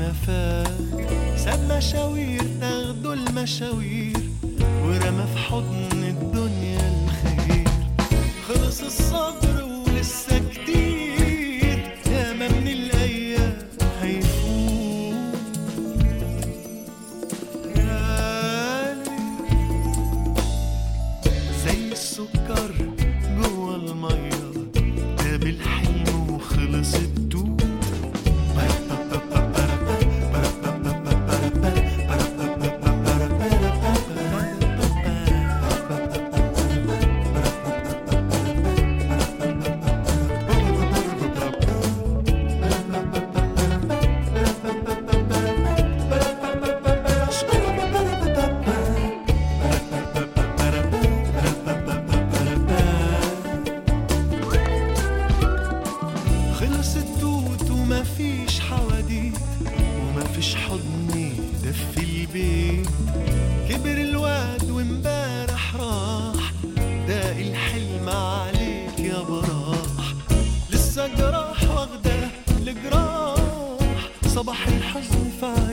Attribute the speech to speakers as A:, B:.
A: ما فات، ساب مشاوير تاخده المشاوير ورمى في حضن الدنيا الخير. خلص الصبر ولسه كتير، ياما من الأيام هيفوت. غالي زي السكر جوا المية، جاب الحلم وخلص الدود. خلص التوت ومفيش حواديت، ومفيش حضن يدفي البيت. كبر الواد وامبارح راح، باقي الحلم عليك يا براح. لسه جراح واخده الجراح، صباح الحزن فات